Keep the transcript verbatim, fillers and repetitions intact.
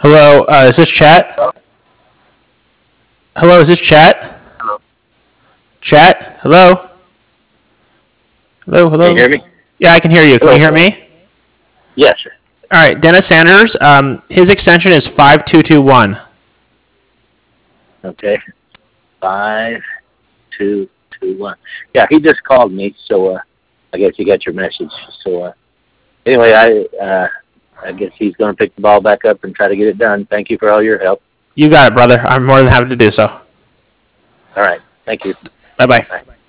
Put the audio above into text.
Hello, uh, is this chat? Hello, is this chat? Hello. Chat? Hello? Hello, hello? Can you hear me? Yeah, I can hear you. Can you hear me? Yes, sir. All right, Dennis Sanders, um, his extension is five two two one. Okay. Five, two, two, one. Yeah, he just called me, so uh, I guess you got your message. So uh, anyway, I uh, I guess he's going to pick the ball back up and try to get it done. Thank you for all your help. You got it, brother. I'm more than happy to do so. All right. Thank you. Bye-bye. Bye.